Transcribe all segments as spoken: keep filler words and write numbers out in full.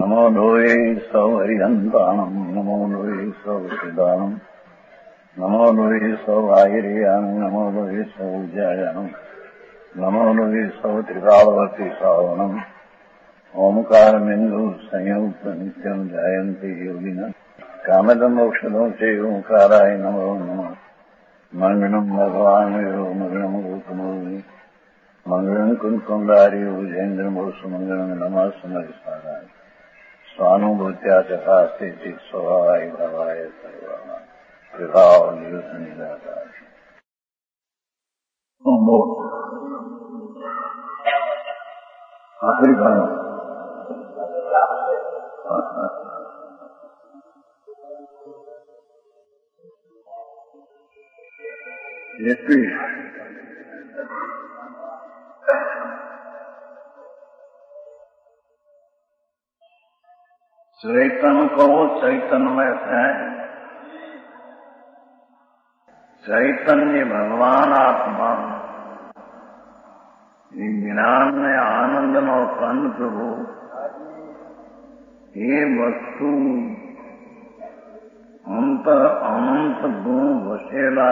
नमो लोये सौहरिहन्ताणम् नमो लोये सौहृदानम् नमो लोये सौभागिर्यानम् नमो लोये सौज्यायानम् नमो लोये सौत्रिकालवर्ति सावनम् ओंकारमिन्दु संयुक्त नित्यम् जायन्ति योगिनः कामदम् औषधम् च ओंकाराय नमो नमः मंगलम् भगवान् यो मंगलम् गौतमोऽमि मंगलम् कुन्कुण्डारि उजेन्द्रमोसु मंगलम् नमः समरिसाराय स्वानुभूत्या चकास्ते स्वभावाय भावाय सर्वाणां विभावनियुतनिदाताय आखिरी गाना चैतन्य को चैतन्य है। चैतन्य भगवान आत्मा ज्ञान में आनंद और कर्ण प्रभु ये वस्तु अंतर अनंत गुण वसेला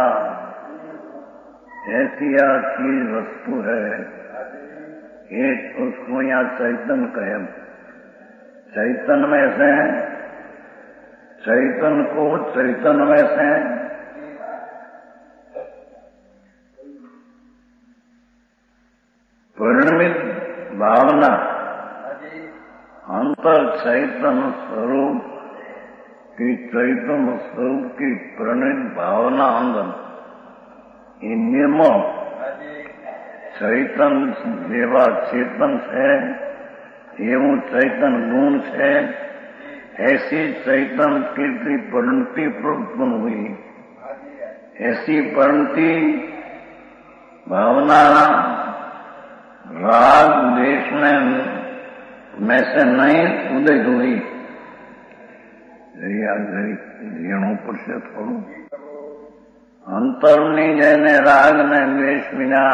ऐसी या चीज वस्तु है, ये उसको यहाँ चैतन्य कहे। चैतन्य में से चैतन्य को चैतन्य में से परिणमित भावना अंतर चैतन्य स्वरूप की चैतन्य स्वरूप की परिणित भावना अंदर ये निर्मल चैतन्य देवा चेतन से एवं चैतन गुण से ऐसी चैतन कीर्ति परिणति उत्पन्न हुई। ऐसी परिणति भावना राग देश में में से नहीं उदय हुई। ऋणों पर से थोड़ो अंतर नहीं जैने राग ने द्वेष बिना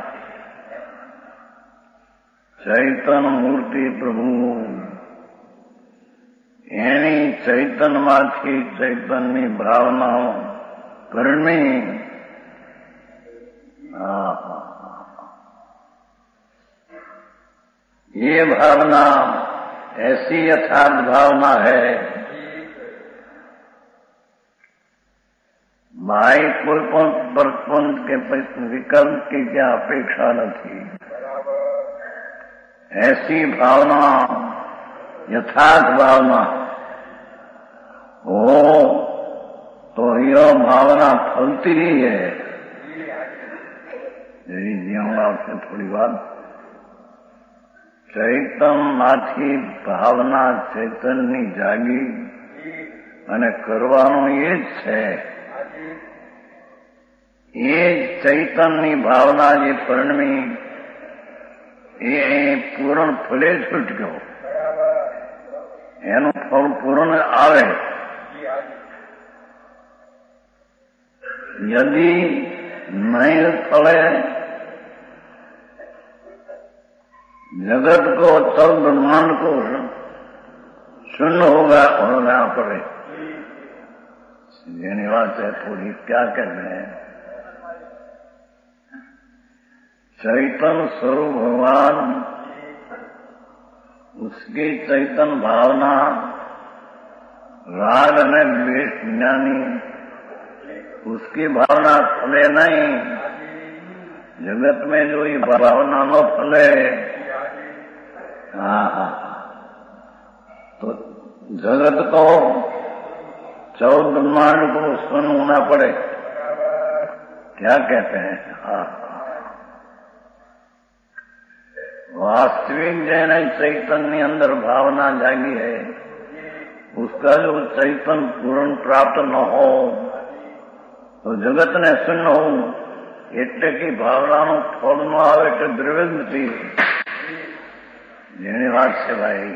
चैतन्य मूर्ति प्रभु यानी चैतन्य माथी चैतन्य भावनाओं करनी ये भावना ऐसी यथार्थ भावना है। भाई कोई परपंच के विकल्प की क्या अपेक्षा न थी। ऐसी भावना यथार्थ भावना हो तो यह भावना फलती ही है। यही जीऊंगा आपसे थोड़ी बात। चैतन्य माथी भावना चैतन्य जागी અને કરવાનું એ જ છે। એ ચૈતન્યની ભાવના જે પરિણમી એ પૂર્ણ ફલે છૂટ ગયો। એનું ફળ પૂર્ણ આવે। यदि नहीं फले जगत को तब ब्रह्मांड को शून्य होगा होना पड़े। ये बात है थोड़ी क्या कहते हैं। चैतन्य स्वरूप भगवान उसकी चैतन्य भावना राग ने द्वेष ज्ञानी उसकी भावना फले नहीं। जगत में जो ये भावना न फले हाँ हाँ तो जगत को चौदह ब्रह्मांड को सुन होना पड़े। क्या कहते हैं। हाँ वास्तविक जैन चैतन्य अंदर भावना जागी है उसका जो चैतन्य पूर्ण प्राप्त न हो तो जगत ने शून्य हो एट्ले की भावना फल न आवे तो द्रव्य નથી। જેની વાત છે ભાઈ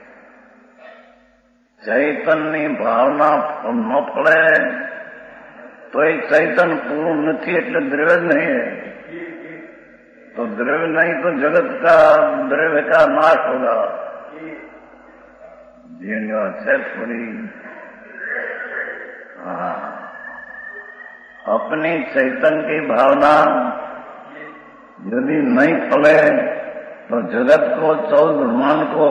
ચૈતન્ય ભાવના ન ફળે तो ये चैतन्य पूर्ण नहीं એટલે द्रव्य नहीं है। तो द्रव्य नहीं तो जगत का द्रव्य का नाश होगा। જેની વાત છે થોડી हाँ अपनी चैतन्य की भावना यदि नहीं फले तो जगत को चौदह ब्रह्मांड को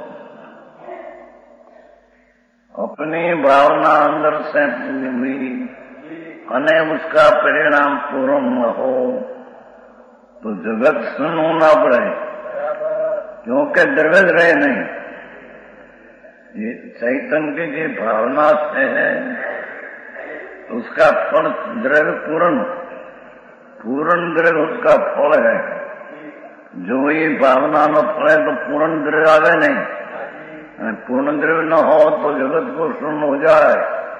अपनी भावना अंदर से हुई अने उसका परिणाम पूर्ण न हो तो जगत सुन होना पड़े, क्योंकि द्रव्य रहे नहीं। ये चैतन्य की जो भावना से है उसका फल द्रव्य पूर्ण पूर्ण द्रव्य उसका फल है। जो ये भावना न फले तो पूर्ण द्रव्य आवे नहीं, पूर्ण द्रव्य न हो तो जगत को शून्य हो जाए।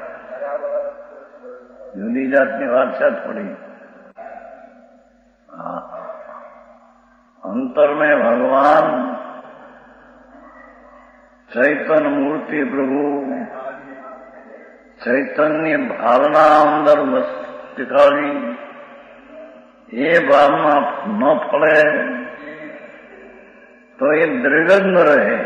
जुदी जातनी बात है थोड़ी। अंतर में भगवान चैतन्य मूर्ति प्रभु चैतन्य भावना अंदर टिकावी, ये भावना न फले तो ये द्रव्य न रहे।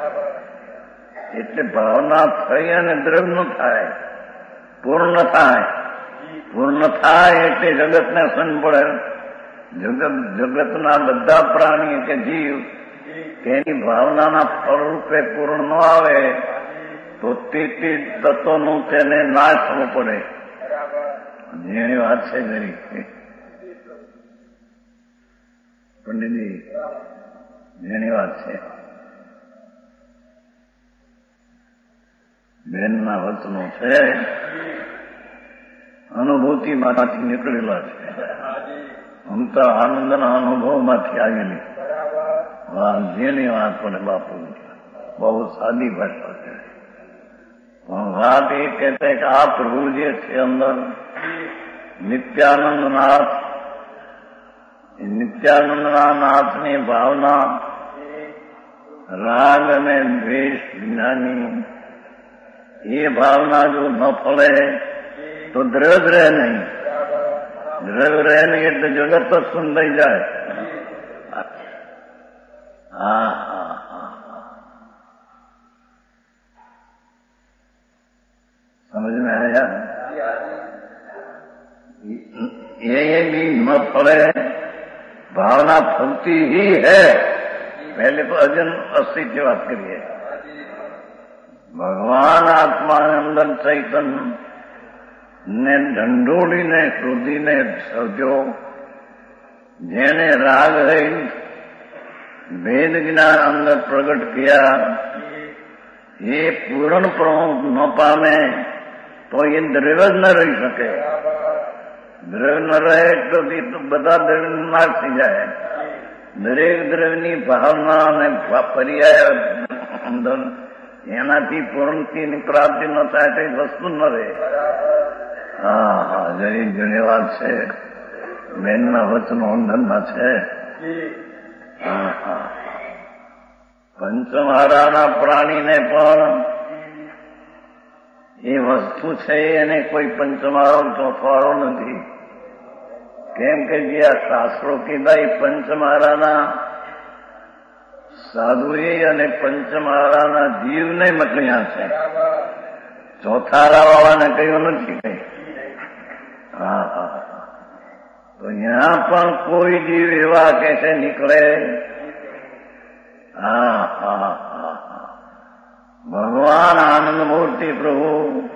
એટલે ભાવના થઈ અને દ્રવ્ય ન થાય, પૂર્ણ થાય। પૂર્ણ થાય એટલે જગતને સન પડે। જગત જગતના બધા પ્રાણી કે જીવ તેની ભાવનાના ફળરૂપે પૂર્ણ ન આવે તો તે તે તત્વનું તેને નાશ થવો પડે। જેની વાત છે જરી પંડિતજી, જેની વાત છે બેનના વચનો છે, અનુભૂતિમાંથી નીકળેલા છે, અમતા આનંદના અનુભવમાંથી આવેલી વાત। જેની વાત પડે બાપુ બહુ સાદી ભાષા છે, પણ વાત એ કહેતે કે આ પ્રભુ જે છે અંદર નિત્યાનંદ નાથ, નિત્યાનંદના નાથની ભાવના રાગ અને દ્વેષ વિનાની ये भावना जो न फले तो द्रव्य रहे नहीं। द्रव्य रहे नहीं એટલે જગત તો સુન થઈ જાય। હા હા હા समझ में आया? ये ये भी न फले, भावना फलती ही है। पहले तो अजन अस्सी की बात करिए। ભગવાન આત્મા અંદર ચૈતન્ય ને ઢંઢોળીને શોધીને સર્જ્યો, જેને રાગ રહિત ભેદ જ્ઞાન અંદર પ્રગટ કિયા, એ પૂર્ણ પ્રમુખ ન પામે તો એ દ્રવ્ય જ ન રહી શકે। દ્રવ્ય ન રહે તો બધા દ્રવ્ય નાશ થઈ જાય। દરેક દ્રવ્યની ભાવના અને પર્યાય અંદર એનાથી પૂર્ણની પ્રાપ્તિ ન થાય કઈ વસ્તુ ન રહે। હા હા જરી ઘણી વાત છે, બેનના વચનો અંદરના છે। હા હા પંચમહારાના પ્રાણીને પણ એ વસ્તુ છે એને કોઈ પંચમહારો ચોથવાળો નથી। કેમ કે જે આ શાસ્ત્રો કીધા એ પંચમહારાના સાધુએ અને પંચમહારાના જીવને મતલબ છે, ચોથારા વાળાને કહ્યું નથી કઈ। હા હા તો यहाँ પણ કોઈ જીવ એવા कैसे નીકળે। હા હા હા ભગવાન આનંદ મૂર્તિ પ્રભુ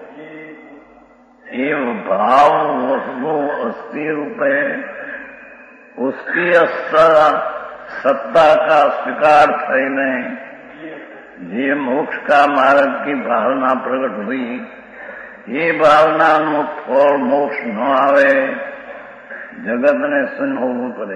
એ ભાવ વસ્તુ અસ્થિ रूपे उसकी सत्ता का स्वीकार થઈને જે મોક્ષ का मार्ग की भावना प्रकट हुई, ये भावनाનું ફળ મોક્ષ ન આવે, જગતને સુન હોવું પડે,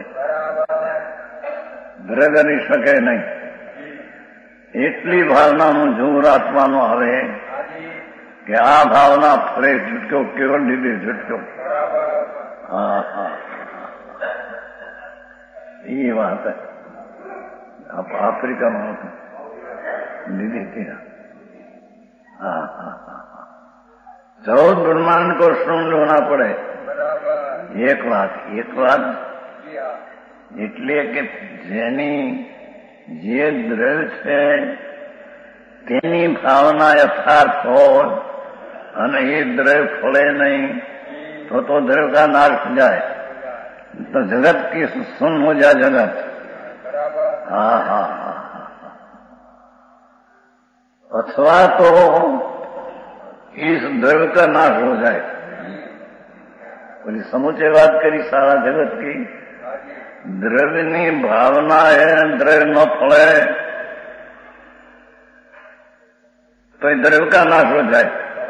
દ્રવ્ય કરી શકે નહીં। એટલી ભાવનાનું જોર આત્માનો આવે કે આ ભાવના ફરે છૂટક્યો, કેવળ લીધે છૂટક્યો। હા હા ये बात है। आप अफ्रीका में दीदी थी। हाँ हाँ हाँ चौदह ब्रह्मांड को सुन होना पड़े। एक बात एक बात એટલે કે જેની જે દ્રવ્ય છે તેની ભાવના યથાર્થ હોય અને એ દ્રવ્ય ફળે નહીં તો તો દ્રવ્ય કા નાશ हो जाए तो जगत की सुन हो जाए जगत। हाँ हाँ हाँ अथवा तो इस द्रव्य का नाश हो जाए। बोली समूचे बात करी सारा जगत की द्रव्यની ભાવના હે દ્રવ્ય ન ફળે તો એ દ્રવ્ય કા નાશ હો જાય।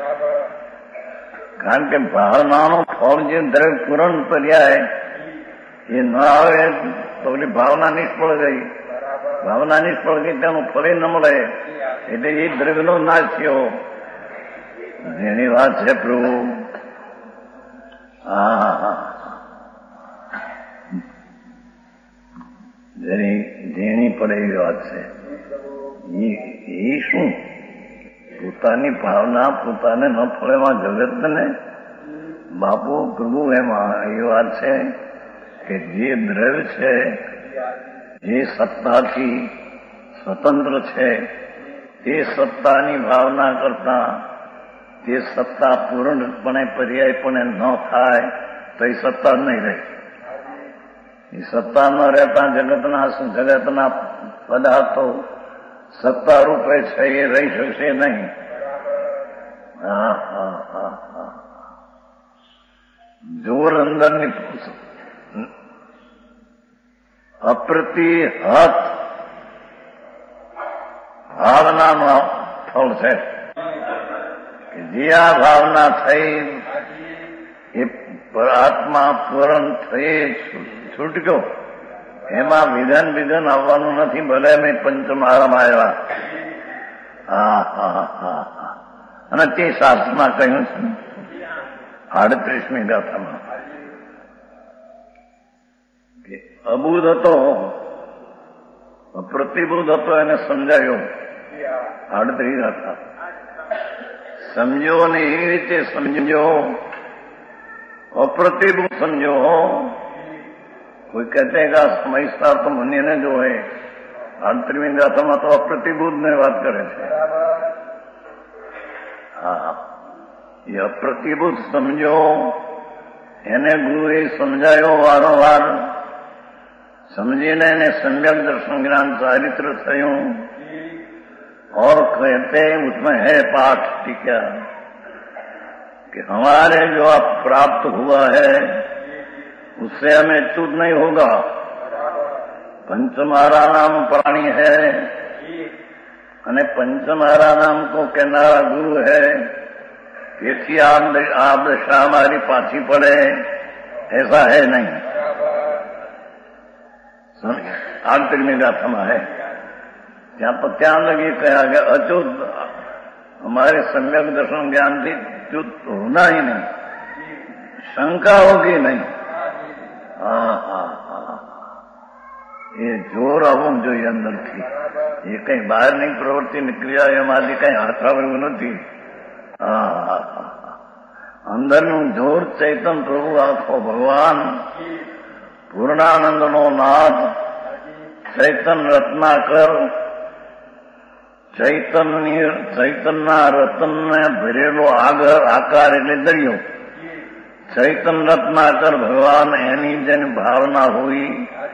કારણ કે ભાવનાનો ફળ જે દ્રવ્ય પૂરણ પર્યાય એ ન આવે તો પેલી ભાવના નિષ્ફળ ગઈ। ભાવના નિષ્ફળ ગઈ તેનું ફળ ન મળે એટલે એ દ્રવ્યનો નાશ થયો। જેની વાત છે પ્રભુ। હા હા જેની ઝીણી પડે એવી વાત છે। એ શું પોતાની ભાવના પોતાને ન ફળેમાં જગતને બાપુ પ્રભુ એમાં એ વાત છે કે જે દ્રવ્ય છે જે સત્તાથી સ્વતંત્ર છે તે સત્તાની ભાવના કરતા તે સત્તા પૂર્ણપણે પર્યાયપણે ન થાય તો એ સત્તા નહીં રહે। એ સત્તા ન રહેતા જગતના જગતના પદાર્થો સત્તા રૂપે છે એ રહી શકશે નહીં। હા હા હા હા જોર અંદરની અપ્રતિહત ભાવનાનો ફળ છે કે જે આ ભાવના થઈ એ આત્મા પૂરણ થઈ છૂટક્યો એમાં વિધાન વિધાન આવવાનું નથી। ભલે મેં પંચમહારામાં આવ્યા। હા હા હા હા અને તે શાસ્ત્રમાં કહ્યું છે આડત્રીસમી ગાથામાં કે અબુધ હતો પ્રતિબુદ્ધ હતો એને સમજાયો। આડત્રીસ ગાથા સમજો અને એવી રીતે સમજો અપ્રતિબુદ્ધ સમજો। कोई कहते हैं कि समझदार तो मुनि ने जो है आंतरिक गाथाમાં તો અપ્રતિબુદ્ધ ને વાત કરે છે। હા એ અપ્રતિબુદ્ધ સમજો એને ગુરુએ સમજાયો વારંવાર। समझीने ने सम्यक दर्शन ज्ञान चारित्र थयूं और कहते उसमें है पाठ टीका कि हमारे जो आप प्राप्त हुआ है उससे हमें च्युत नहीं होगा। पंचमहारा नाम प्राणी है અને पंचमहारा नाम को कहनारा गुरु है। તેથી આ દશા हमारी पाछी पड़े ऐसा है नहीं। आंतरिक गाथाમાં है ત્યાં તો ત્યાં लगी कहा गया अच्युत हमारे सम्यक दर्शन ज्ञान थी च्युत होना ही नहीं, शंका होगी नहीं। હા હા હા એ જોર આવવું જોઈએ અંદરથી। એ કઈ બહારની પ્રવૃત્તિ નીકળી આવે એમાંથી કઈ હાથ આવવું નથી। હા હા હા અંદરનું જોર ચૈતન પ્રભુ આખો ભગવાન પૂર્ણાનંદનો નાથ ચૈતન રત્નાકર ચૈતનની ચૈતનના રતનને ભરેલો આગળ આકાર એટલે દરિયો। ચૈતન રત્નાકર ભગવાન એની જેની ભાવના હોઈ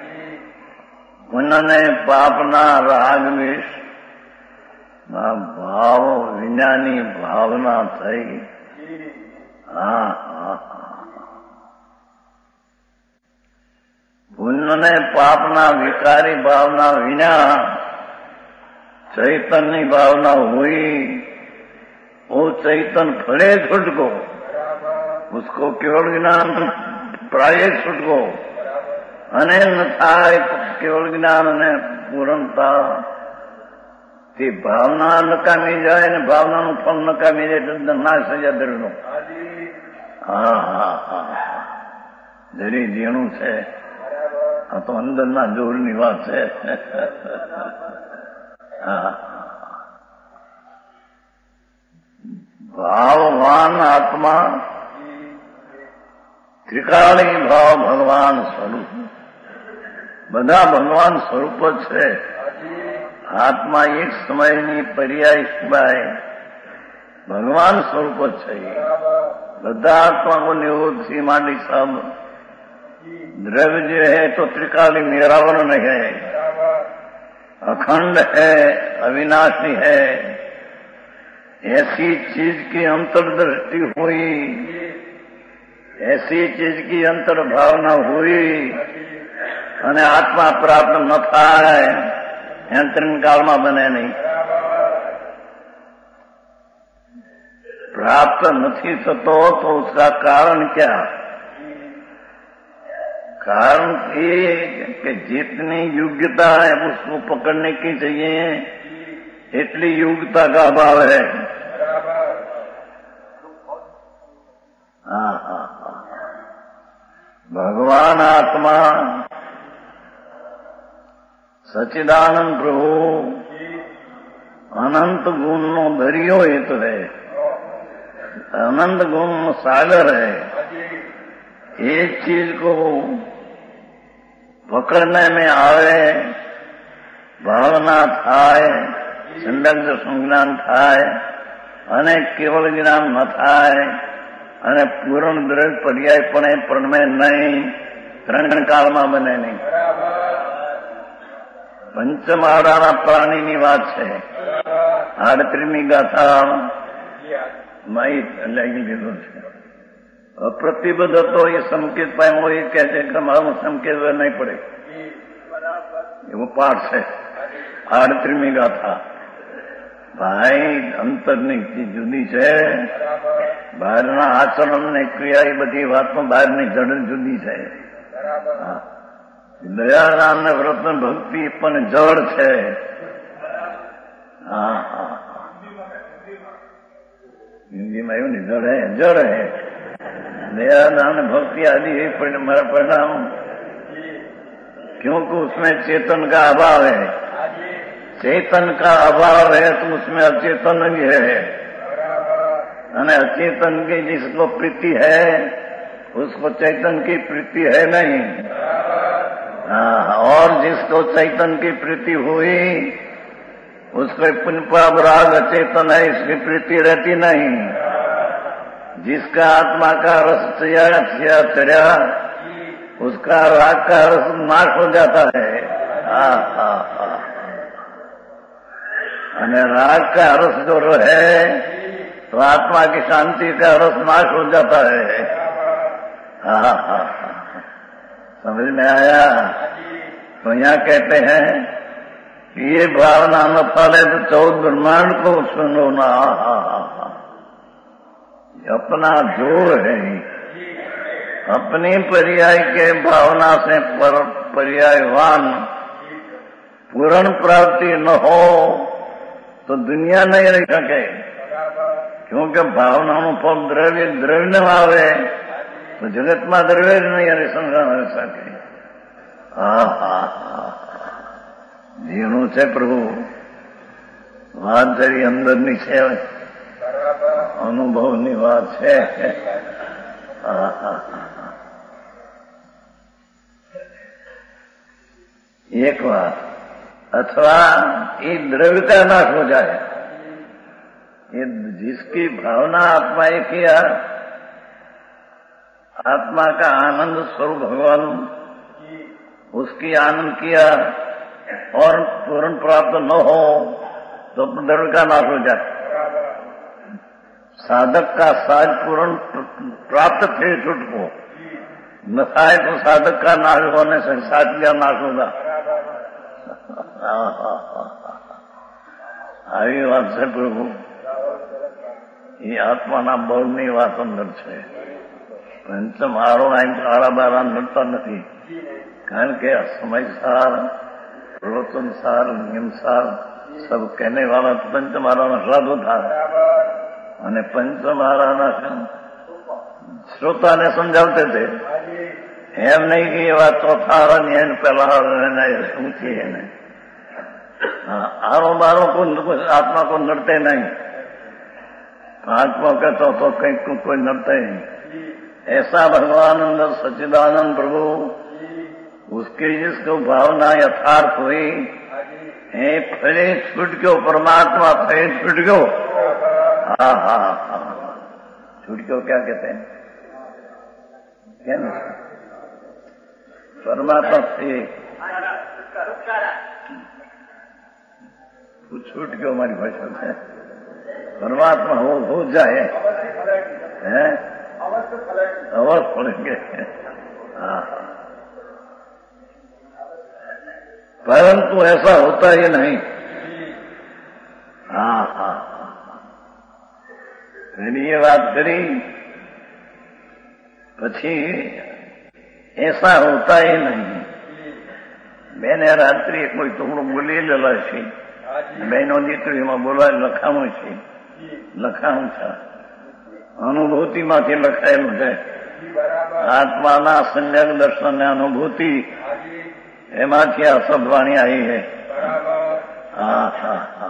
પુનને પાપના રાગવેશ ના ભાવ વિનાની ભાવના થઈ। હા હા પુણ્યને પાપના વિકારી ભાવના વિના चैतन्य भावना हुई वो चैतन फले छुटको उसको केवल ज्ञान प्राय छुटको अने न थाय केवल ज्ञान ने पूर्णता ते भावना नकामी जाए ने भावना नु फल नकामी जाए तो नाश થઈ જાય દરનો। હા હા હા જરી જીણું છે આ તો અંદરના જોરની વાત છે। भाववान आत्मा त्रिकाणी भाव भगवान स्वरूप બધા ભગવાન સ્વરૂપ જ છે। આત્મા એક સમયની પર્યાય સિવાય ભગવાન સ્વરૂપ જ છે. બધા आत्मा को निरोध से मांडी सब द्रव्य जो है तो त्रिकाली निरावरण है, अखंड है, अविनाशी है. ऐसी चीज की अंतर्दृष्टि हुई, ऐसी चीज की अंतर भावना हुई અને આત્મા પ્રાપ્ત ન થાય અંતરિમ કાળમાં બને નહીં. प्राप्त नहीं थतो तो उसका कारण क्या? कारण ये कि जितनी योग्यता है उसको पकड़ने की चाहिए, इतनी योग्यता का अभाव है. हाँ हाँ हाँ भगवान आत्मा सच्चिदानंद प्रभु अनंत गुण नो दरियो हेतु है, अनंत गुण सागर है. एक चीज को पकड़ने में आवे, भावना थाय, संडक संज्ञान थाय અને કેવળ જ્ઞાન ન થાય અને પૂર્ણ દ્રવ્ય પર્યાયપણે પ્રણમે નહીં, ત્રણ કાળમાં બને નહીં. પંચમહારાના પ્રાણીની વાત છે. આડત્રીમી ગાથા માઈ લાગી લીધો છે. અપ્રતિબદ્ધ હતો એ સંકેત પામ્યો, એ કહે છે કે મારું સંકેત નહીં પડે, એવો પાઠ છે. આડત્રીમી ગાથા. ભાઈ અંતરની જુદી છે, બહારના આચરણ ને ક્રિયા એ બધી વાતમાં બહારની જડ જુદી છે. દયારામ ને વ્રત ભક્તિ પણ જળ છે. હા હા हिंदी में એવું नहीं, जड़ है, जड़ है. दया दान भक्ति आदि परिणाम, क्योंकि उसमें चेतन का अभाव है. चेतन का अभाव है तो उसमें अचेतन भी है, અને अचेतन की जिसको प्रीति है उसको चैतन की प्रीति है नहीं. हाँ, और जिसको चैतन की प्रीति हुई उसको पुनपाप राग अचेतन है, इसकी प्रीति रहती नहीं. जिसका आत्मा का रस चढ़ा चढ़ा उसका राग का रस नाश हो जाता है. हाँ हाँ हाँ અને राग का रस जो है तो आत्मा की शांति का रस नाश हो जाता है. हाँ हाँ समझ में आया? तो यहाँ कहते हैं ये भावना न फले तो चौदह ब्रह्मांड को सुनो ना. अपना जोर है, अपनी पर्याय के भावना से पर पर्यायवान पूर्ण प्राप्ति न हो तो दुनिया नहीं रह सके. क्योंकि भावना નું ફળ દ્રવ્ય દ્રવ્ય ન આવે તો જગતમાં દ્રવ્ય જ નહીં અને સંગ્રહ રહી શકે. હા હા હા જીણું છે પ્રભુ, વાત જરી અંદરની છે, અનુભવની વાત છે. एक बात, अथवा ये द्रव्य का नाश हो जाए. ये जिसकी भावना आत्मा ये किया, आत्मा का आनंद स्वरूप भगवान उसकी आनंद किया और पूर्ण प्राप्त न हो तो द्रव्य का नाश हो जाए. साधक का साज पूर्ण प्राप्त थे छुटको न થાય तो साधक का नाश होने से साज का नाश होगा. આવી વાત છે પ્રભુ. એ આત્માના બળની વાત અંદર છે. પંચમ આરોહણ કાળા બારા નડતા નથી, કારણ કે સમયસાર, પ્રવચનસાર, નિયમસાર सब कहने वाला पंचमाराના સાધુ થાય અને પંચમારાના શ્રોતાને સમજાવતે थे. એમ નહીં કે એ વાત ચોથા હારાની એને પહેલા ઊંચી એને आरो बारो को आत्मा को नड़ते नहीं. आत्मा का चौथो कहीं को कोई नड़ते नहीं. ऐसा भगवान अंदर सच्चिदानंद प्रभु, उसकी जिसको भावना यथार्थ हुई એ ફરી છૂટ ગયો પરમાત્मा, ફરી छूट गयो। हाँ हाँ हाँ छूट गयो क्या कहते हैं, क्या नहीं परमात्मा से छूट गयो हमारी भाषा से, परमात्मा हो हो जाए है अवश्य पड़ेंगे। हाँ परंतु ऐसा होता ही नहीं। हाँ हाँ ये बात करी પછી ऐसा होता ही नहीं। मैंने रात्रि कोई टुकड़ो बोली लेला છે, બહેનો દીકરીમાં બોલા લખાણું છે, લખાણું છે અનુભૂતિમાંથી લખાયેલું છે। આત્માના સમ્યક દર્શનની અનુભૂતિ એમાંથી આ શબ્દવાણી આવી છે। હા હા હા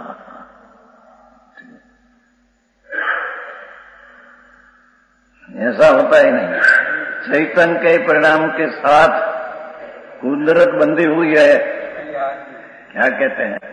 ऐसा होता ही नहीं। चैतन्य के परिणाम के साथ कुदरत बंधी हुई है। क्या कहते हैं,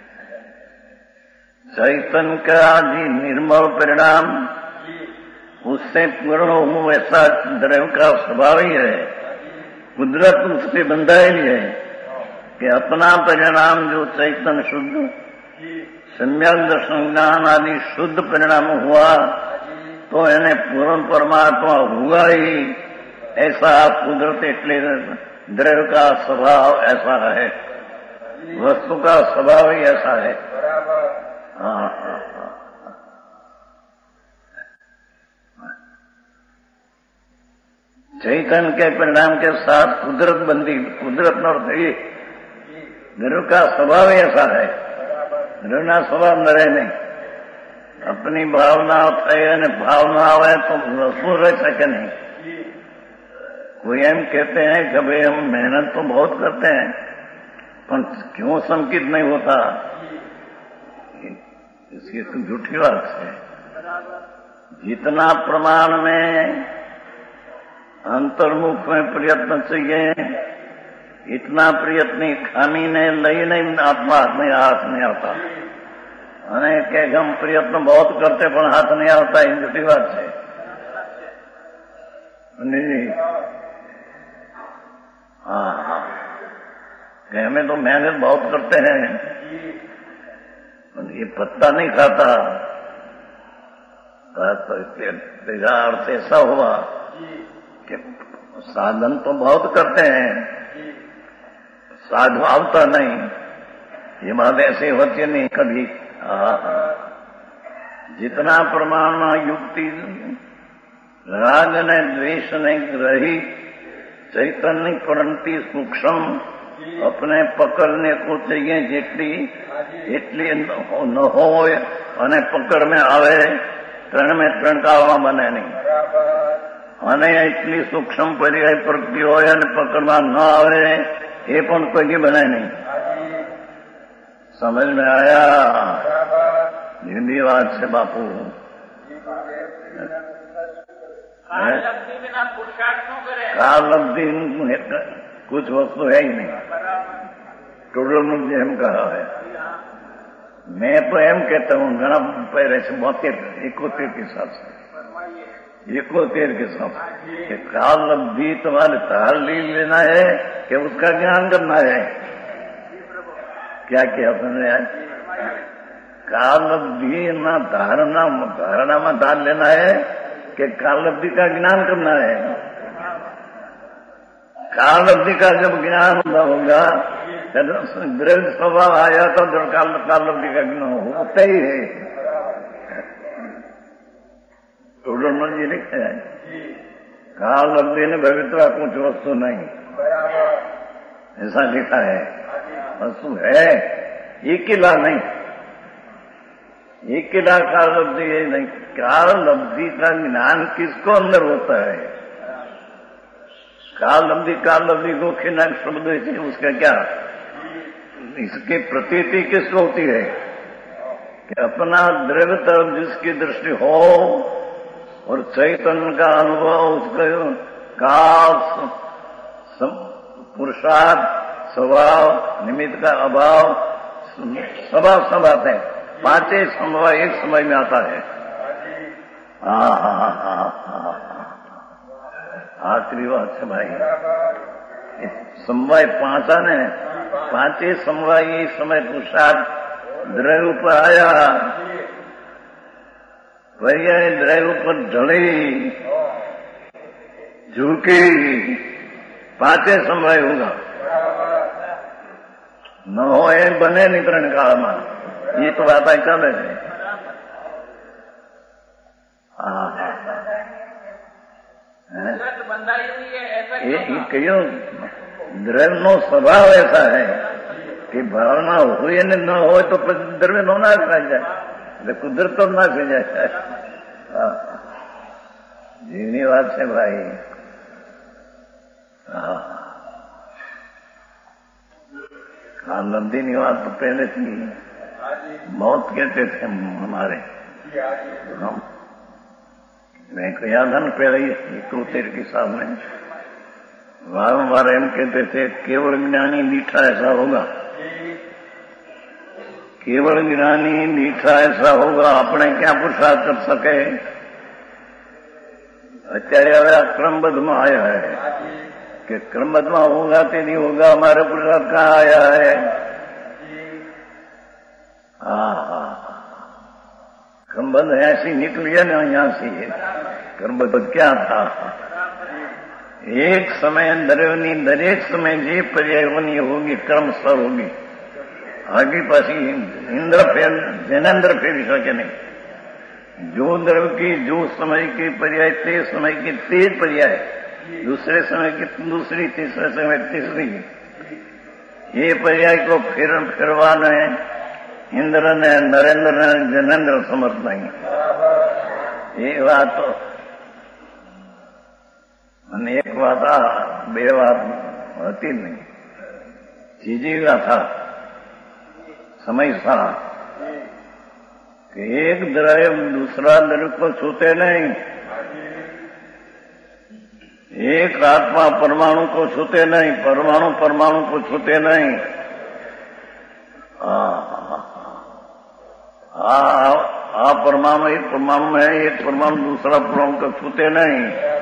चैतन्य का जी निर्मल परिणाम उससे पूर्ण हो, ऐसा द्रव्य का स्वभाव ही है। कुदरत उससे बंधाई है कि अपना परिणाम जो चैतन्य शुद्ध सम्यक दर्शन ज्ञान आदि शुद्ध परिणाम हुआ तो એને પૂર્ણ પરમાત્મા हुआ ही। ऐसा कुदरत એટલે द्रव्य का स्वभाव ऐसा है, वस्तु का स्वभाव ही ऐसा है। हाँ हाँ हाँ चैतन्य के परिणाम के साथ कुदरत बंदी, कुदरत न रही, द्रव्य का स्वभाव ही ऐसा है। द्रव्य का स्वभाव न रहे नहीं, अपनी भावना થઈ અને भावना आवे तो वस्तु रह सके नहीं। कोई एम कहते हैं कि भाई हम मेहनत तो बहुत करते हैं पर क्यों संकित नहीं होता, इसकी तो झूठी बात है। जितना प्रमाण में अंतर्मुख में प्रयत्न चाहिए इतना प्रयत्न खामी ने लई नहीं आत्मा हाथ में हाथ नहीं आता। અને કે हम प्रयत्न बहुत करते પણ हाथ नहीं आता, ये झूठी बात है। हाँ हाँ हमें तो मेहनत बहुत करते हैं ये पत्ता नहीं खाता, तो इसका अर्थ ऐसा हुआ कि साधन तो बहुत करते हैं, साधु आवता नहीं। ये बात ऐसी होती नहीं कभी। जितना प्रमाण युक्ति राग ने द्वेष ने रही चैतन्य परंती सूक्ष्म अपने पकड़ने को चाहिए जेटली એટલી ન હોય અને પકડ में આવે ત્રણ में ત્રણ કાળમાં બને નહીં। અને એટલી સૂક્ષ્મ પર્યાય પ્રગતિ હોય અને પકડમાં ન આવે એ પણ કોઈ બને નહીં। समझ में आया? हिंदी बात से बापू काल लब्धि कुछ वस्तु है ही नहीं। टोटल मुझे हम कहा है, मैं तो एम कहता हूँ घना पहले से बोतेर इकोतेर के साथ से इकोतेर के साथ कि काल लब्धि तुम्हारे तार ली लेना है कि उसका ज्ञान करना है। क्या किया तुमने आज? काल लब्धि ना धारणा धारणा में धार लेना है कि काल लब्धि का ज्ञान करना है। काल लब्धि का जब ज्ञान होगा द्रव्य स्वभाव आया तो काल काल लब्धि का ज्ञान होता ही है। टोडर जी लिखते हैं काल लब्धि ने भवित्वा कुछ वस्तु नहीं, ऐसा लिखा है। वस्तु है एक किला नहीं, एक किला काल लब्धि है नहीं। काल लब्धि का ज्ञान किसको अंदर होता है? काल लब्धि काल लब्धि को खिना शब्द उसका क्या, इसकी प्रतीति किसको होती है कि अपना द्रव्य तरफ जिसकी दृष्टि हो और चैतन्य का अनुभव उसका काल पुरुषार्थ स्वभाव निमित्त का अभाव सभा सभा है, पांचे समवाय एक समय में आता है। हाँ हाँ हाँ हाँ आखिरी बात है भाई, समवाय पांचा ने पांचे समवाय एक समय पुरुषार्थ द्रव्य पर आया, पर्याय द्रव्य पर ढली झुकी, पांचे समवाय होगा न हो એ બને નહીં ત્રણ કાળમાં, એ તો વાત ચાલે છે। કયો દ્રવ્ય નો સ્વભાવ એસા હૈ કે ભાવના હોય ને ન હોય તો પછી દ્રવ્ય નો નાશ થઈ જાય, એટલે કુદરત તો નાશ થઈ જાય। જીવની વાત છે ભાઈ। હા हाँ नंदी निवास तो पहले थी, मौत कहते थे हमारे, हम मैं को याद है न पहले इकहत्तर के सामने बारम्बार एम कहते थे केवल ज्ञानी मीठा ऐसा होगा, केवल ज्ञानी मीठा ऐसा होगा, अपने क्या पुरुषार्थ कर सके। અત્યારે હવે આ ક્રમબદ્ધમાં આયા है कि क्रमबद्ध में होगा कि नहीं होगा, हमारे पुरुषार्थ कहाँ आया है। हाँ हाँ क्रमबद्ध ऐसी निकली है ना यहाँ से, क्रमबद्ध क्या था। एक समय द्रव्यनी दरेक समय जे पर्यायवनी होगी क्रमसर होगी, आगे पासी इंद्र फेर जनेन्द्र फेरी सके नहीं। जो द्रव्य की जो समय की पर्याय ते समय की तेज पर्याय, दूसरे समय की दूसरी, तीसरे समय तीसरी, ये पर्याय को फिर फिरवाने इंद्र ने नरेंद्र ने जनेन्द्र समर्थ नहीं। ये बात तो અને એક વાત આ બે વાત હતી નહીં, ત્રીજી વાત આ સમય સા कि एक द्रव्य दूसरा द्रव्य को छूते नहीं, एक आत्मा परमाणु को छूते नहीं, परमाणु परमाणु को छूते नहीं। आ परमाणु एक परमाणु में है, एक परमाणु दूसरा परमाणु को छूते नहीं।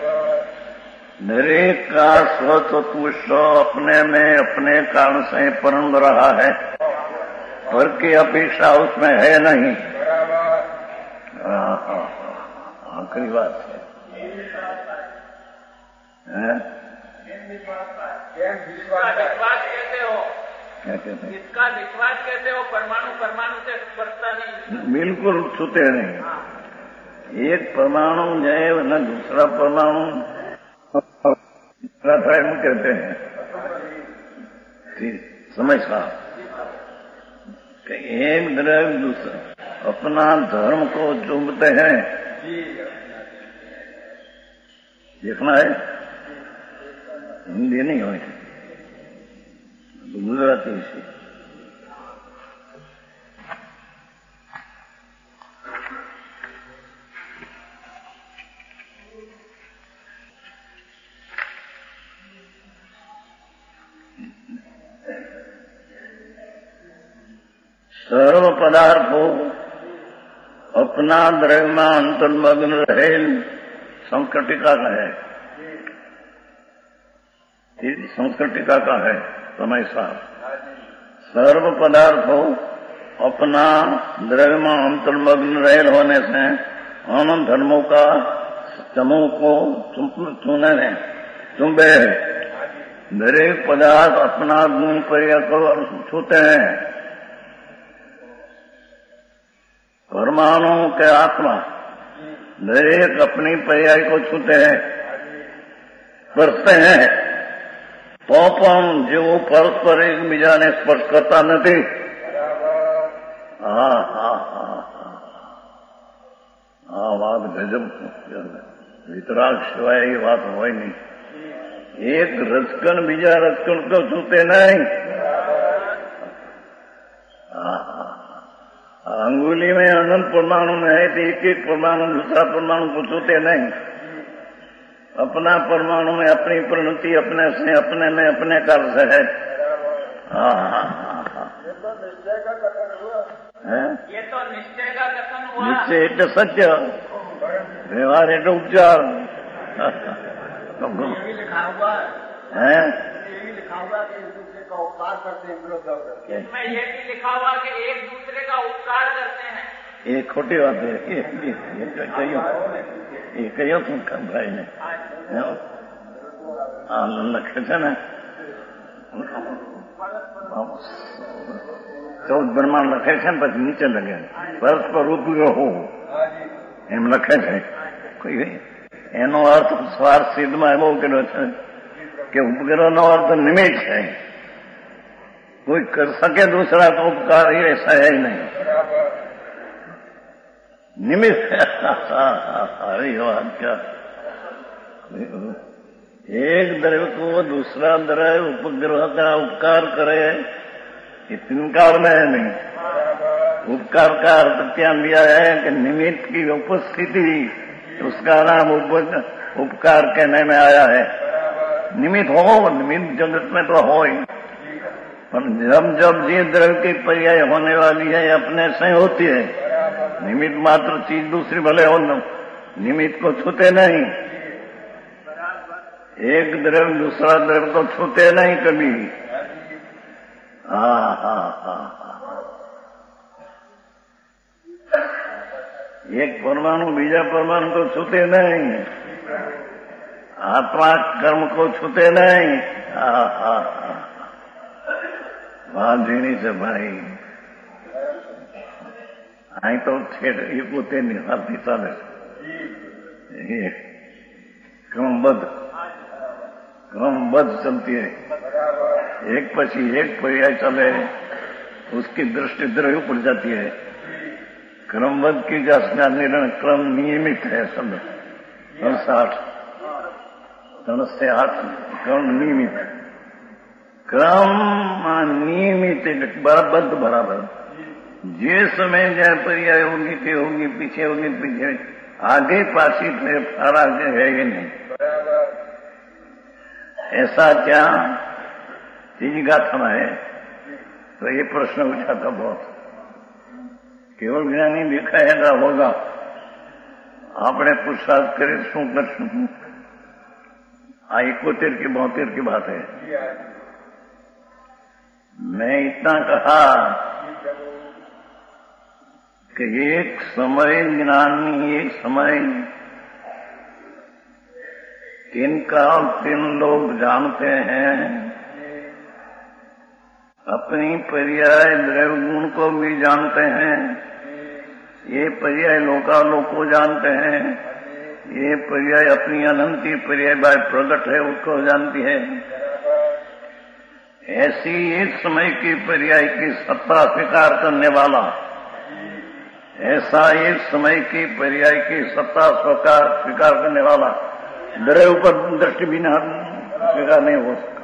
दरेक का स्वतत्व स्व अपने में अपने कारण से परम रहा है, पर की अपेक्षा उसमें है नहीं। आखिरी बात है, विश्वास कैसे हो, क्या कहते हैं, इसका विश्वास कैसे हो, परमाणु परमाणु से स्पर्शता नहीं, बिल्कुल छूते नहीं। एक परमाणु जाए न दूसरा परमाणु रासायन कहते हैं, समझा कि एक द्रव्य दूसरा अपना धर्म को चुंबते हैं। देखना है, हिंदी नहीं हुई गुजराती से। सर्व पदार्थों अपना द्रव्य में अंतर्मग्न रहे संस्कृतिका का है, संस्कृतिका का है समय साहब। सर्व पदार्थों अपना द्रव्य में अंतर्मग्न रहे होने से आनंद धर्मों का समूह को चुने है, चुंबे है। दरेक पदार्थ अपना गुण पर्याय को छूते हैं। परमाणु के आत्मा दरेक अपनी पर्याय को छूते हैं, स्पर्शते हैं, तो पण जेवो परस्पर एकबीजा ने स्पर्श करता नहीं। हाँ हाँ हाँ हाँ बात गजब, वितराग सिवाय ये बात हो नहीं। एक रजकण बीजा रजकण को छूते नहीं। अंगुली में अनंत परमाणु में है तो एक एक परमाणु दूसरा परमाणु को छूते नहीं। अपना परमाणु में अपनी परिणति अपने से अपने में अपने कार्य से है। हाँ हाँ हाँ हाँ हुआ। निश्चय એટલે સત્ય, વ્યવહાર એટલે ઉપચાર. ये लिखा हुआ है ये लिखा हुआ कि एक दूसरे का उपकार करते हैं विरोध करते हैं। इसमें ये भी लिखा हुआ कि एक दूसरे का उपकार करते हैं। એ ખોટી વાત છે. એ કહ્યું એ કહ્યું તું ભાઈને આ લખે છે ને ચૌદ બ્રહ્માંડ લખે છે ને પછી નીચે લખે પરસ્પર ઉપગ્રહો એમ લખે છે. એનો અર્થ સ્વાર્થ સિદ્ધમાં એવો કર્યો છે કે ઉપગ્રહનો અર્થ નિમિત્ત છે. કોઈ કર શકે દૂસરા તો ઉપકાર એ ऐसा है नहीं. निमित्त अरे बात क्या, एक द्रव्य को दूसरा द्रव्य उपग्रह का उपकार करे ये तिनकार में है नहीं. उपकार का अर्थ क्या दिया है कि निमित्त की उपस्थिति उसका नाम उप, उपकार कहने में आया है. निमित्त हो, निमित्त जगत में तो हो ही, पर जब जब ये द्रव्य की पर्याय होने वाली है अपने से होती है. निमित्त मात्र चीज दूसरी भले हो, निमित्त को छूते नहीं. एक द्रव्य दूसरा द्रव्य को छूते नहीं कभी. हा हा हा एक परमाणु बीजा परमाणु को छूते नहीं. आत्मा कर्म को छूते नहीं. हा हा हा बात झीणी से भाई. અહીં તો છેડ એ પોતેની હાથથી ચાલે છે. ક્રમબદ્ધ क्रमबद्ध चलती है. एक पछी एक पर्याय चले उसकी दृष्टि द्रव्य पड़ जाती है. क्रमबद्ध की जासना निर्णय क्रम नियमित है. सब दस आठ दस से आठ क्रम नियमित. क्रम नियमित बराबद्ध बराबर. जे समय जय पर्याय होगी ते होगी, पीछे होगी पीछे, आगे पासी फेरफार आगे है ही नहीं. ऐसा क्या तीज गाथा में है. तो ये प्रश्न उठा था बहुत. केवल ज्ञानी दिखाएगा होगा, आपने पुरुषार्थ करे शू करशू. आ इकोतेर की बहत्तर की बात है. मैं इतना कहा कि एक समय ज्ञानी एक समय तीन काल तीन लोग जानते हैं. अपनी पर्याय द्रव्य गुण को भी जानते हैं. ये पर्याय लोकालोक को जानते हैं. ये पर्याय अपनी अनंती पर्याय बाय प्रकट है उसको जानती है. ऐसी एक समय की पर्याय की सत्ता स्वीकार करने वाला, ऐसा एक समय की पर्याय की सत्ता स्वीकार स्वीकार करने वाला द्रव्य पर दृष्टि बिना स्वीकार नहीं हो सकता.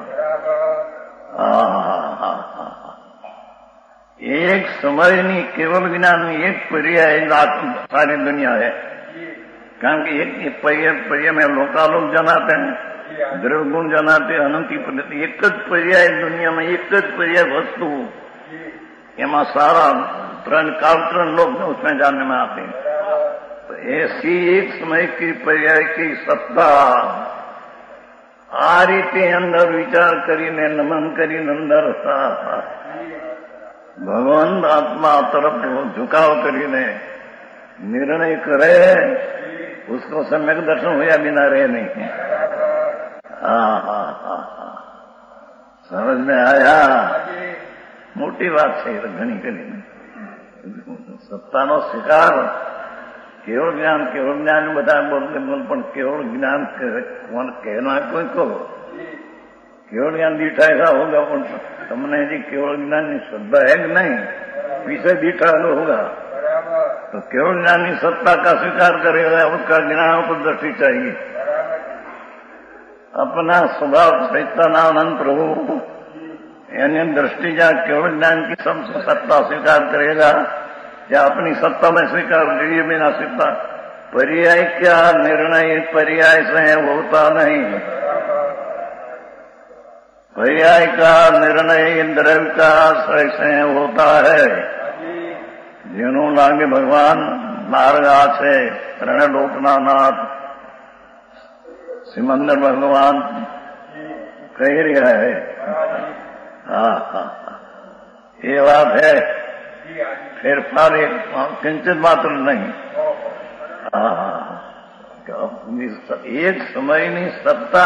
एक समय नहीं केवल ज्ञान में एक पर्याय सारी दुनिया है. कारण कि एक पर्याय पर्याय में लोकालोक जनाते हैं, द्रव्य गुण जनाते, अनंती पद्धति. एक ज पर्याय दुनिया में एक ज पर्याय वस्तु एमा सारा त्रण काल त्रण लोग उसमें जानने में आते हैं. तो ऐसी एक समय की पर्याय की सत्ता आ रीते अंदर विचार करीने नमन करीने अंदर भगवान आत्मा तरफ झुकाव करीने निर्णय करे उसको सम्यक दर्शन हुआ बिना रहे नहीं. हाँ हाँ हाँ हाँ समझ में आया. मोटी बात है घनी કરીને સત્તાનો સ્વીકાર. કેવળ જ્ઞાન કેવળ જ્ઞાન બધા બોલે પણ કેવળ જ્ઞાન कहना कोई को केवल ज्ञान दीठा ऐसा होगा. पण तुमने जी केवल ज्ञान की श्रद्धा है कि नहीं, पीछे दीठा होगा. तो केवल ज्ञान की सत्ता का स्वीकार करेगा उसका ज्ञान को दृष्टि चाहिए. अपना स्वभाव चैतन्यानंद प्रभु यानी दृष्टि जहाँ केवल ज्ञान की सब सत्ता स्वीकार करेगा या अपनी सत्ता में स्वीकार करिए बिना सत्ता. पर्याय क्या निर्णय पर्याय से होता नहीं. पर्याय का निर्णय द्रव्य का आश्रय से होता है. जिन्हों लागे भगवान માર્ગા છે ત્રણલોકના નાથ सिमंदर भगवान कह रहा है। हाँ हाँ ये बात है, फेरफार एक किंचित मात्र नहीं। हाँ एक समय नहीं सत्ता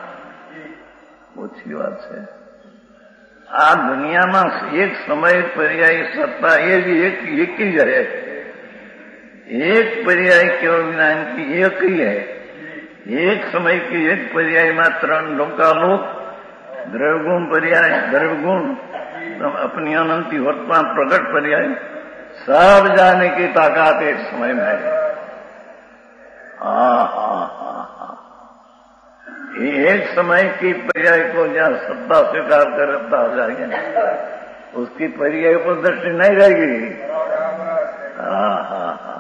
ઓછી વાત છે। આ દુનિયામાં એક સમય પર્યાય સત્તા એ જ એક એક ही है। एक पर्याय केवल ज्ञान की एक ही है। एक समय की एक पर्याय में त्रण लोकालोक द्रव्यगुण पर्याय द्रव्यगुण अपनी अनंती वर्तमान प्रकट पर्याय सब जाने की ताकत एक समय में है। हाँ हाँ हाँ हाँ एक समय की पर्याय को जहाँ सत्ता स्वीकार करता हो जाएगा उसकी पर्याय पर दृष्टि नहीं रहेगी। हाँ हाँ हाँ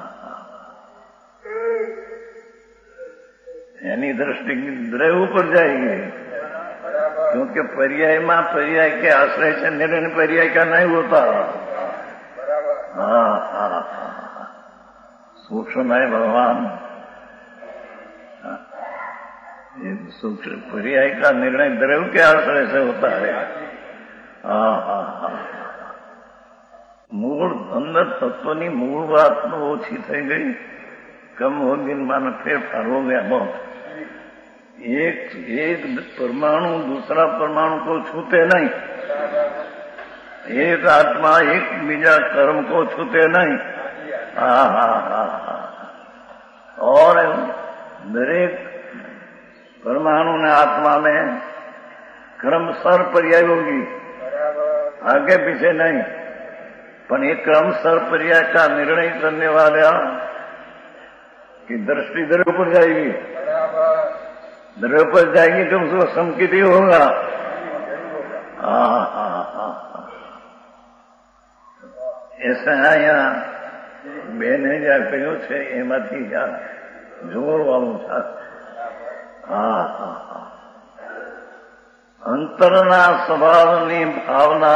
यानी दृष्टि द्रव्य पर जाएगी, क्योंकि पर्याय में पर्याय के आश्रय से निर्णय पर्याय का नहीं होता। हाँ हाँ हाँ सूक्ष्म है भगवान। ये सूक्ष्म पर्याय का निर्णय द्रव्य के आश्रय से होता है। हाँ हाँ हाँ मूल अंदर तत्वनी मूल बात तो ओછી થઈ गई, कम हो दिन मानो फेरफार हो गया बहुत। एक एक परमाणु दूसरा परमाणु को छूते नहीं, एक आत्मा एक बीजा कर्म को छूते नहीं। हाँ हाँ हाँ हाँ और दरेक परमाणु ने आत्मा में क्रमशः पर्याय होगी, आगे पीछे नहीं। पर एक क्रमशः पर्याय का निर्णय करने वाला कि दृष्टि द्रव्य पर जाएगी, द्रव्य पर जाएगी तो उसको संकित होगा। हाँ हाँ हाँ ऐसा यहाँ બેને જ્યાં કહ્યું છે એમાંથી જ્યાં જોડવાનું છે। હા હા હા અંતરના સ્વભાવની ભાવના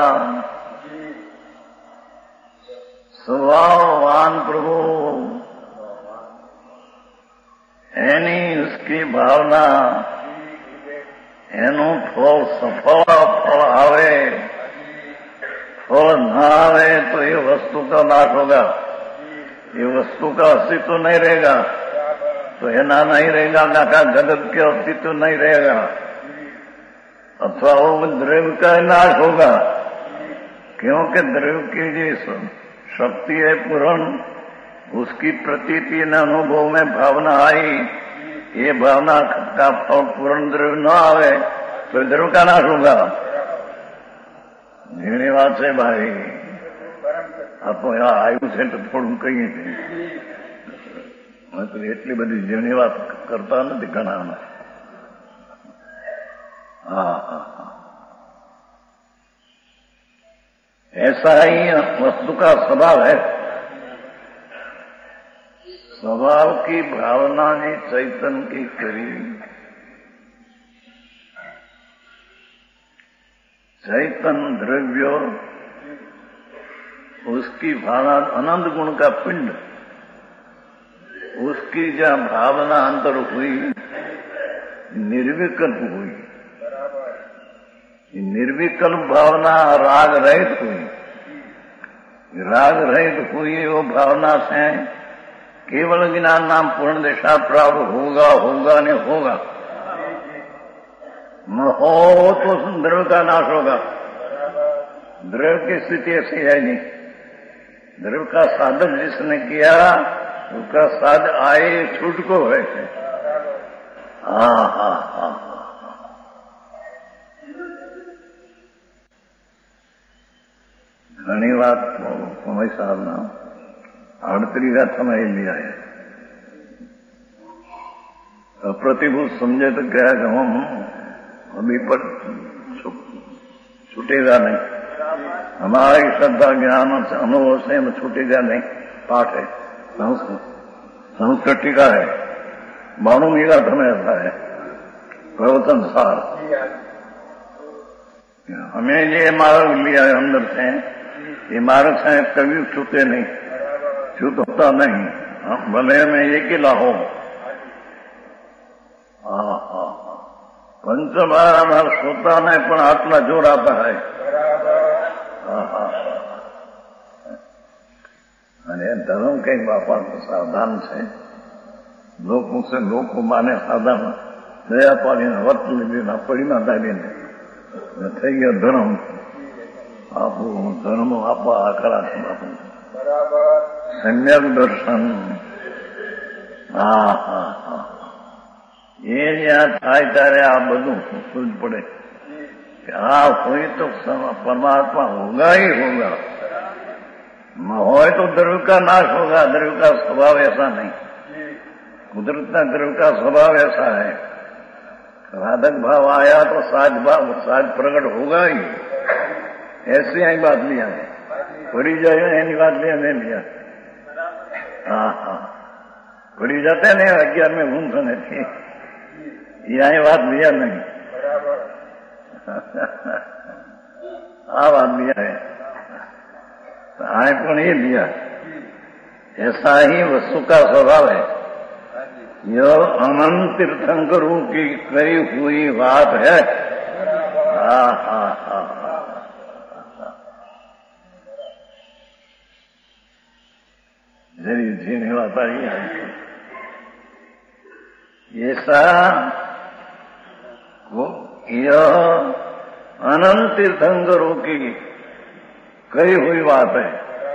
स्वभाववान प्रभु एनी उसकी भावना एनु फल सफल फल आवे, फल न आवे तो ये वस्तु का नाश होगा, ये वस्तु का अस्तित्व नहीं रहेगा, तो ये ना नहीं रहेगा ना का जगत के अस्तित्व नहीं रहेगा, अथवा वो द्रव्य का नाश होगा। क्योंकि द्रव्य की जो शक्ति है पूर्ण, उसकी प्रतीति न अनुभव में भावना आई, ये भावना का फल पूर्ण द्रव्य न आवे तो द्रव्य का नाश होगा। झीणी बात है भाई, आप यहाँ आयु से तो थोड़ू कही थी, मैं तो एटली बड़ी झीणी बात करता नहीं घना। हाँ हाँ हाँ ऐसा ही वस्तु का स्वभाव है। स्वभाव की भावना ने चैतन्य की करी, चैतन्य द्रव्य उसकी भावना अनंत गुण का पिंड, उसकी जहाँ भावना अंतर हुई निर्विकल्प हुई। निर्विकल्प भावना राग रहित हुई, राग रहित हुई वो भावना से केवल ज्ञान नाम पूर्ण दिशा प्राप्त होगा होगा नहीं होगा। न हो तो द्रव्य का नाश होगा। द्रव्य की स्थिति ऐसी है नहीं। द्रव्य का साधन जिसने किया उसका साध आए छूट को है। हाँ हाँ हाँ घनी बात समय साधना अड़तरीजा समय लिया है। प्रतिभूत समझे तो क्या कि हम अभी पर छूटेगा नहीं, हमारी श्रद्धा ज्ञान अनुभव से हम छूटेगा नहीं। पाठ है संस्कृत टीका है, बाणुमी का समय ऐसा है प्रवचन सार। हमें ये मार्ग लिया है अंदर से, ये मार्ग से कभी छूटे नहीं, छूट होता नहीं। ભલે અમે એકેલા હો. હા હા હા પંચમહારાના શ્રોતાને પણ આટલા જોર આપતા હોય. હા હા અને ધર્મ કઈ બાપાનું સાવધાન છે. લોકો છે લોકો માને સાધાન દયા પાડીને વત લીધી પડીના દાદીને થઈ ગયો ધર્મ. આપણું ધર્મ આપવા આકરા છે બાપુ. સમ્યક દર્શન. હા હા હા એ જ્યાં થાય ત્યારે આ બધું સૂઝ પડે કે આ હોય તો પરમાત્મા હોગા ही होगा, હોય तो द्रव्य का नाश होगा. द्रव्य का स्वभाव ऐसा नहीं, कुदरत का द्रव्य का स्वभाव ऐसा है. राधक भाव आया तो साज भाव साज प्रकट होगा ही. ऐसी आई बात लिया है पड़ी जाए एनी बात लिया नहीं लिया. हाँ हाँ पड़ी जाते ने अग्यार में घूम सने थी यहाँ बात लिया नहीं. हाँ बात लिया है आए पण ये लिया. ऐसा ही वस्तु का स्वभाव है. यह अनंत तीर्थंकरों की कही हुई बात है. हाँ हाँ हाँ जरी जीने वाता ही ऐसा वो यह अनंत तीर्थंकरों की कही हुई बात है.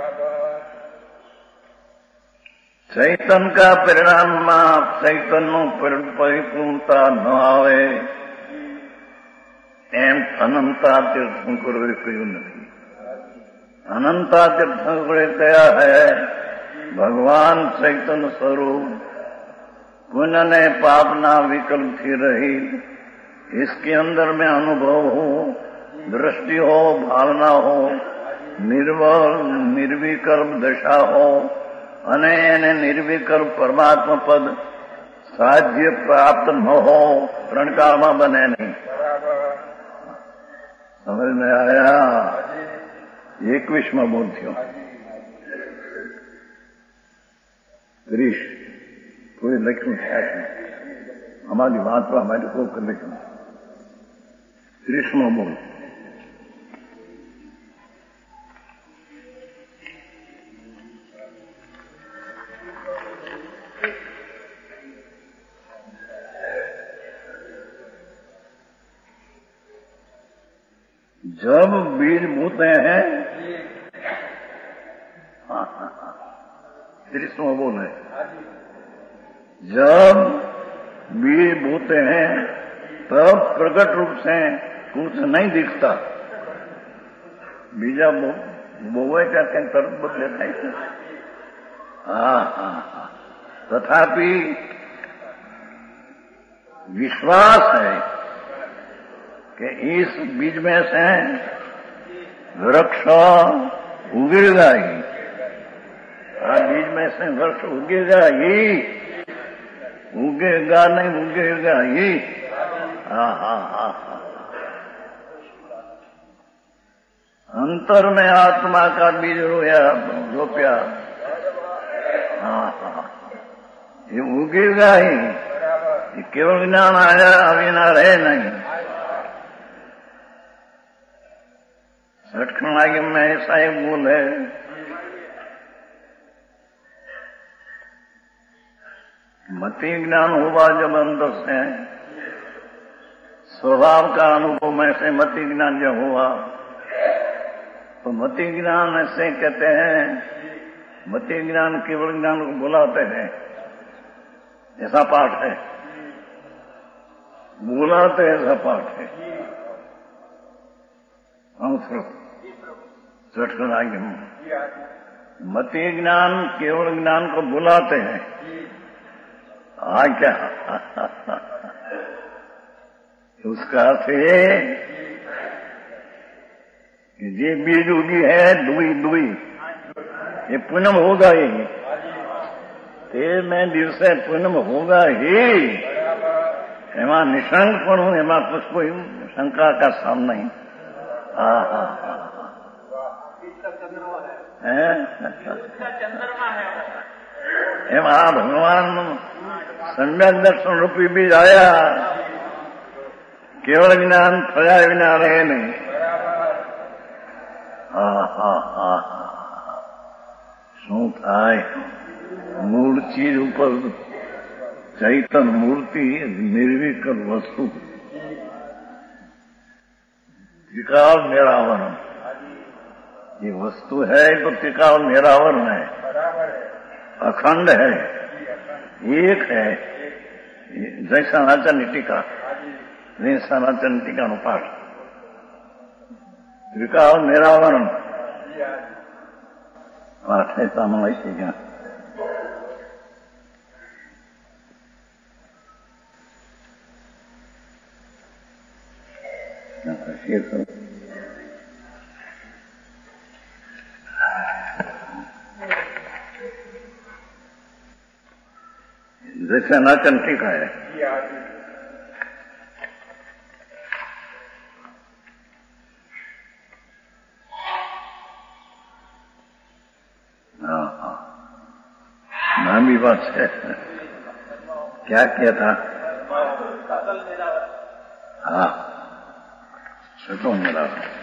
चैतन का परिणाम में चैतन परिपूर्णता न आवे एम अनंता तीर्थंकरों कहू नहीं. अनंता तीर्थंकरों कया है भगवान चैतन्य स्वरूप पुण्य ने पापना विकल्प थी रही. इसके अंदर में अनुभव हो, दृष्टि हो, भावना हो, निर्बल निर्विकल्प दशा हो અને એને નિર્વિકલ્પ પરમાત્મા પદ સાધ્ય પ્રાપ્ત ન हो ત્રણ કાળમાં બને નહીં. સમજ में आया. એકવીસમાં બોલ થયો ત્રીસ કોઈ લખ્યું થયા છે અમારી વાંચવા માટે કોઈ લખ્યું. ત્રીસમાં બોલ. जब बीज बोते हैं त्रिस्म बोले जब बीज बोते हैं तब प्रकट रूप से कुछ नहीं दिखता. बीजा बो बोवे क्या कहीं तरफ बदले नहीं. हाँ हाँ हाँ तथापि विश्वास है कि इस बीज में से वृक्ष उगेगा ही. आ बीज में से वृक्ष उगेगा ही. उगेगा नहीं उगेगा ही. हाँ हाँ हाँ हाँ अंतर में आत्मा का बीज रोया रोप्या. हाँ हाँ ये उगेगा ही. ये केवल ज्ञान आया अविना रहे नहीं. सटखण आगे में ऐसा ही बोल है मति ज्ञान हुआ जब अंदर से स्वभाव का अनुभव में से मति ज्ञान जब हुआ तो मति ज्ञान ऐसे कहते हैं. मति ज्ञान केवल ज्ञान को बुलाते हैं. ऐसा पाठ है बुलाते ऐसा पाठ है. हम सटकन मति ज्ञान केवल ज्ञान को बुलाते हैं. आ क्या उसका अर्थ है ये बीज उगी है दुई दुई ये पूनम होगा ही. तेरहवें दिवसे पूनम होगा ही. एमा निशंक पण हूं एमा कुछ कोई शंका का स्थान नहीं. हाँ हाँ चंद्रमा है એમ આ ભગવાનનું સમ્યક દર્શન રૂપી બીજ આવ્યા, કેવળ જ્ઞાન થયા વિના રહે નહીં. હા હા હા શું થાય? મૂળ ચીજ ઉપર ચૈતન મૂર્તિ નિર્વિકલ વસ્તુ त्रिकाल निरावरण, ये वस्तु है तो त्रिकाल निरावरण है, अखंड है, एक है. जय सनातन टीका, जय सनातन टीका नो पाठ. त्रिकाल निरावरण पाठ है सामने से क्या जैसे नाचन टीका है. हाँ हाँ नाम भी बात है. क्या किया था? हाँ तो मिला.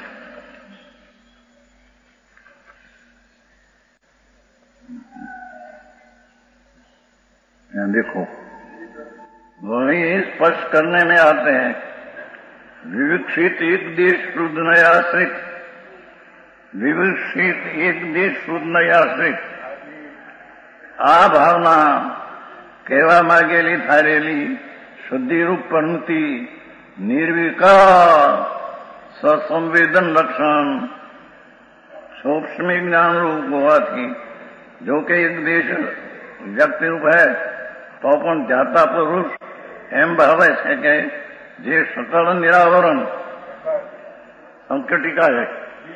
देखो वही स्पष्ट करने में आते हैं. विवक्षित एक देश शुद्ध नयाश्रित, विवक्षित एक देश शुद्ध नयाश्रित. આ ભાવના કહેવા માંગેલી થારેલી શુદ્ધિરૂપ પંક્તિ નિર્વિકાર સસંવેદન લક્ષણ સૂક્ષ્મ જ્ઞાન રૂપ હોવાથી જો કે એક દેશ વ્યક્તિ રૂપ है तो પણ જાતા પુરુષ એમ ભાવે છે કે જે સકળ નિરાવરણ સંકટિકા है,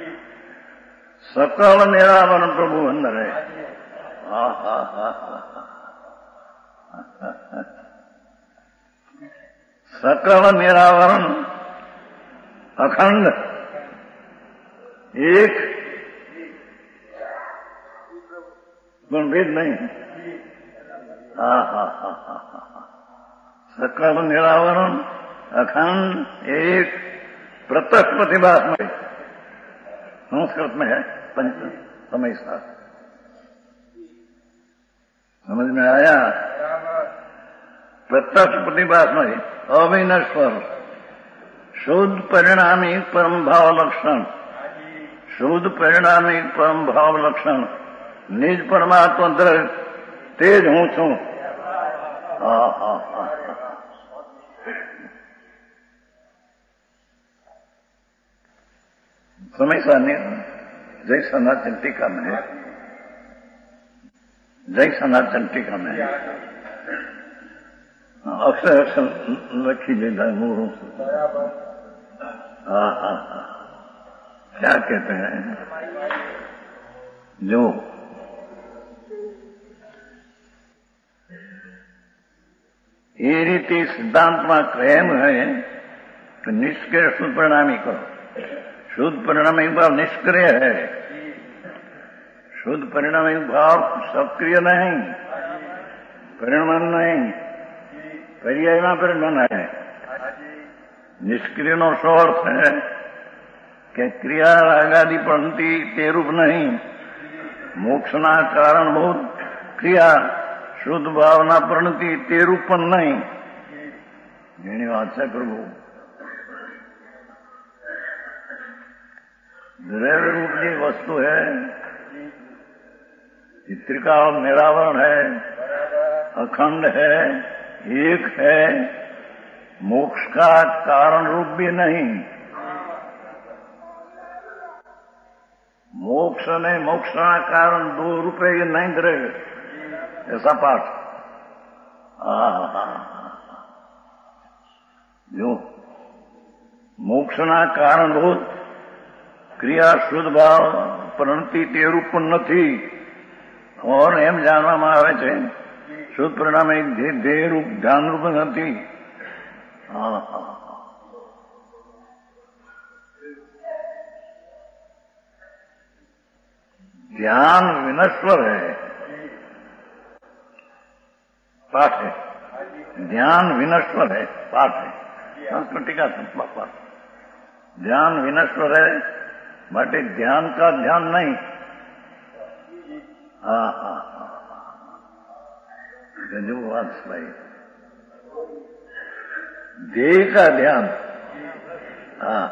सकल निरावरण प्रभु अंदर है. हा हा हा सकल निरावरण अखंड एक गुणभेद नहीं. हा हा हा हा सकल निरावरण अखंड एक प्रत्यक्ष प्रतिभास में संस्कृत में है पंच समय साथ. समझ में आया? प्रत्यक्ष प्रतिभास में अविनश्वर शुद्ध परिणामी परम भाव लक्षण, शुद्ध परिणामी परम भाव लक्षण निज परमात्मा द्रव्य तेज हूं छू. हा हा हा समय सानी जय सनातन टीका में है, जय सनातन टीका में है. अक्षर अक्षर रखी लेता है मूरों से. हाँ हाँ हाँ क्या कहते हैं? जो ये रीति सिद्धांत में कहम है तो निष्क्रिय शुद्ध परिणामी करो. शुद्ध परिणामी भाव निष्क्रिय है, शुद्ध परिणामी भाव सक्रिय नहीं, परिणाम नहीं, पर्याय में परिणाम है. निष्क्रिय नो शो अर्थ है कि क्रिया रागादि पंक्ति ते रूप नहीं, मोक्षना कारणभूत क्रिया शुद्ध भावना प्रणति ते रूप पण नहीं. જેની વાત છે પ્રભુ द्रव्य रूप की वस्तु है, चित्रिका निरावरण है, अखंड है, एक है, मोक्ष का कारण रूप भी नहीं. मोक्ष ने मोक्ष का कारण दो रुपये ये नहीं द्रव्य, ऐसा पाठ. जो मोक्षना कारणभूत क्रिया शुद्ध भाव प्रणति ते रूप નથી और એમ જાણવામાં આવે છે શુદ્ધ પરિણામ એક ધ્યેય રૂપ ધ્યાન રૂપ નથી. ध्यान विनश्वर है, पाठ है, ध्यान विनश्वर है, पाठ है, संस्कृत टीका पाठ। ध्यान विनश्वर है, बाटे ध्यान का ध्यान नहीं। हाँ हाँ हाँ गजब बात भाई, ध्येय का ध्यान। हाँ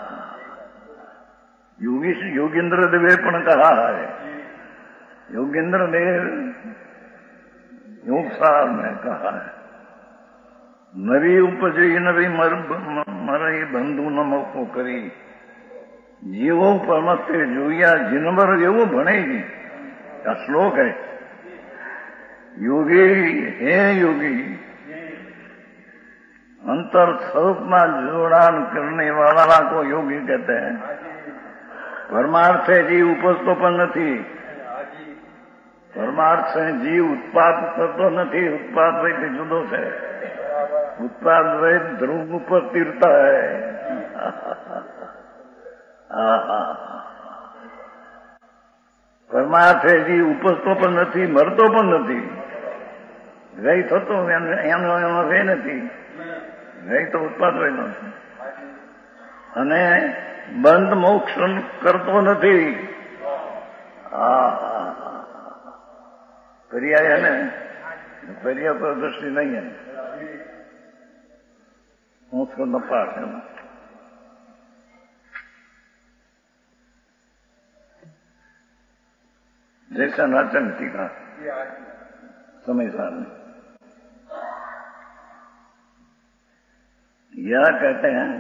योगी योगेंद्र देवे पण कहा है, योगेंद्र देव योग सार में कहा है, नवी उपजे नवी मर मरई बंधु न मोको करी, जीवो परमते जोया जिनवर एवं भणेगी। का श्लोक है। योगी हे योगी, अंतर स्वरूप में जोड़ान करने वाला को योगी कहते हैं। परमार्थ से जीव उपजतो पण નથી, परमार्थ से जीव उत्पाद करतो નથી, उत्पाद वही जुदो है, उत्पाद वही ध्रुव पर तीरता है। પરમાર્થ એ જી ઉપજતો પણ નથી, મરતો પણ નથી, ગઈ થતો એનો એનો રે નથી, ગઈ તો ઉત્પાદ હોય નથી, અને બંધ મોક્ષ કરતો નથી। પર્યાય ને પર્યાય પર દ્રષ્ટિ નહીં है, મોક્ષ નો પાઠ है। जैसा नाचन टीका समय सामने या कहते हैं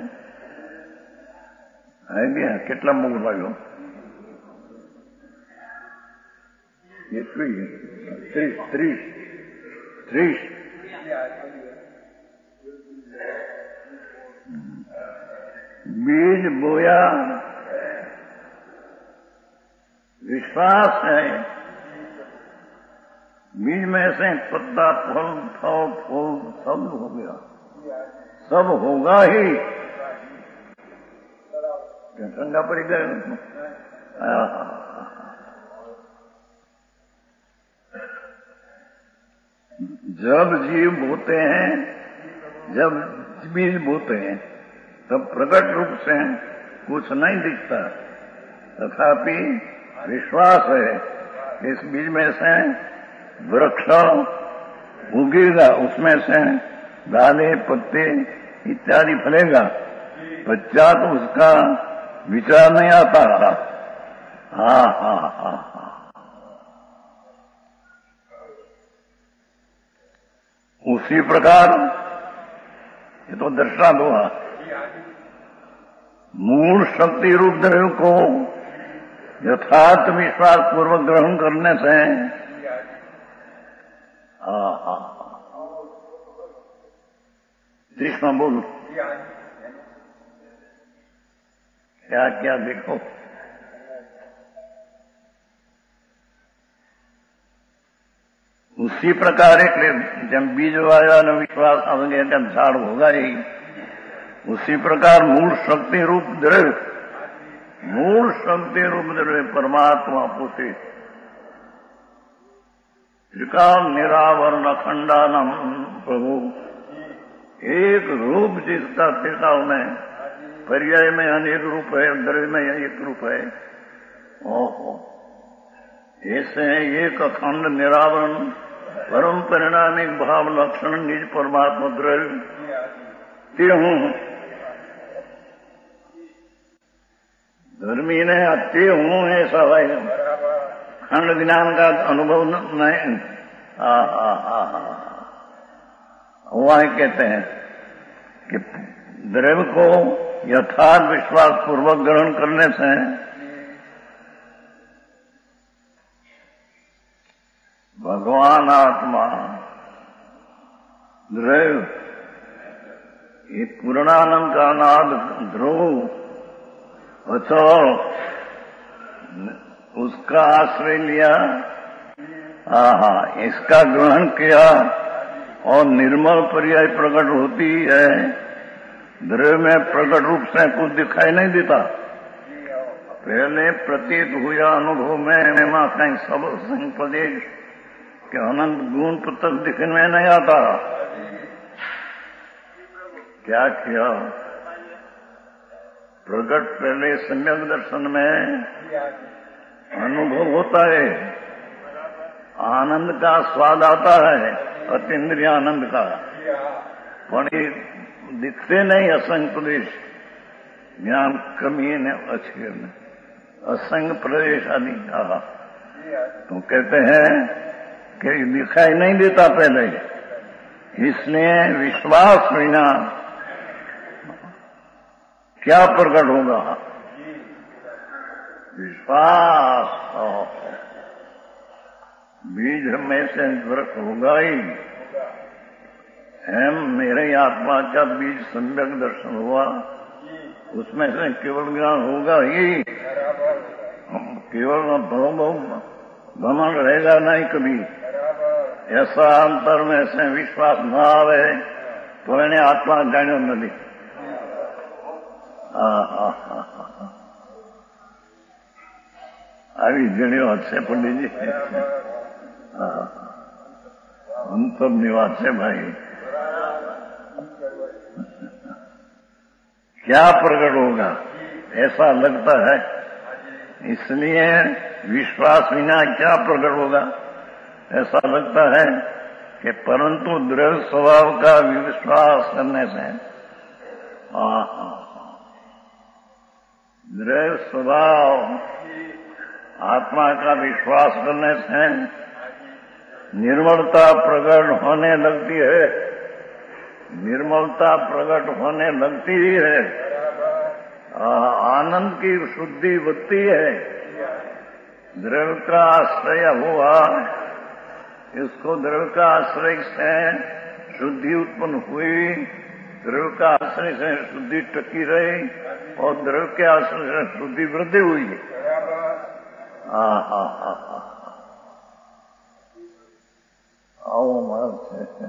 आइडिया कितना मूल वालों ये त्रीस त्रीस त्रीस बीज बोया विश्वास है, बीज में से पत्ता फल फल फूल सब हो गया, सब होगा ही। ठंडा पड़ गया। जब जीव बोते हैं, जब बीज बोते हैं, तब प्रकट रूप से कुछ नहीं दिखता, तथापि विश्वास है इस बीज में से वृक्ष उगेगा, उसमें से दाने पत्ते इत्यादि फलेगा। पश्चात उसका विचार नहीं आता। हाँ हाँ हाँ हाँ उसी प्रकार ये तो दृष्टांत हुआ, मूल शक्ति रूप द्रव्य को यथार्थ विश्वास पूर्वक ग्रहण करने से कृष्ण बोल क्या क्या देखो, उसी प्रकार एक जब बीज वाला न विश्वास आवेंगे जब झाड़ होगा ही, उसी प्रकार मूल शक्ति रूप द्रव्य, मूल शक्ति रूप द्रव्य परमात्मा पोते त्रिकाल निरावरण अखंडानम प्रभु, एक रूप जिसका त्रिकाल में पर्याय में अनेक रूप है, द्रव्य में एक रूप है। ओहो, ऐसे एक अखंड निरावरण परम परिणामिक भाव लक्षण निज परमात्मा द्रव्य हूं। धर्मी ने अति हूं ऐसा भाई खंड ज्ञान का अनुभव नहीं। वहां कहते हैं कि द्रव्य को यथार्थ विश्वास पूर्वक ग्रहण करने से भगवान आत्मा द्रव्य ये पूर्णानंद का नाद ध्रुव अचल उसका आश्रय लिया, आहा इसका ग्रहण किया और निर्मल पर्याय प्रकट होती है। द्रव्य में प्रकट रूप से कुछ दिखाई नहीं देता, पहले प्रतीत हुआ अनुभव में कहीं सब संप्रदेश कि अनंत गुण प्रत्यक्ष दिखने में नहीं आता। क्या किया? प्रकट पहले सम्यक दर्शन में अनुभव होता है, आनंद का स्वाद आता है, अतीन्द्रिय आनंद का, पर ये दिखते नहीं असंग प्रदेश, ज्ञान कमी ने अच्छे असंग प्रदेश आदि कहा। तो कहते हैं कि दिखाई नहीं देता पहले, इसलिए विश्वास बिना क्या प्रकट होगा? विश्वास बीज में से वृक्ष होगा ही। हम मेरे आत्मा का बीज सम्यक दर्शन हुआ, उसमें से केवल ज्ञान होगा ही, केवल भ्रमण रहेगा नहीं कभी। ऐसा अंतर में से विश्वास न आवे तो इन्हें आत्मा जानो नहीं। આવી ઘણી વાત છે પંડિતજી, અંતરની વાત છે ભાઈ। क्या प्रकट होगा ऐसा लगता है, इसलिए विश्वास बिना क्या प्रकट होगा ऐसा लगता है कि परंतु दृढ़ स्वभाव का विश्वास करने से, दृढ़ स्वभाव आत्मा का विश्वास करने से निर्मलता प्रकट होने लगती है, निर्मलता प्रकट होने लगती ही है, आनंद की शुद्धि बढ़ती है। दृढ़ का आश्रय हुआ, इसको दृढ़ का आश्रय से शुद्धि उत्पन्न हुई, दृढ़ का आश्रय से शुद्धि टकी रही और दृढ़ के आश्रय से शुद्धि वृद्धि हुई। हा हा हा हा आओ महाराज,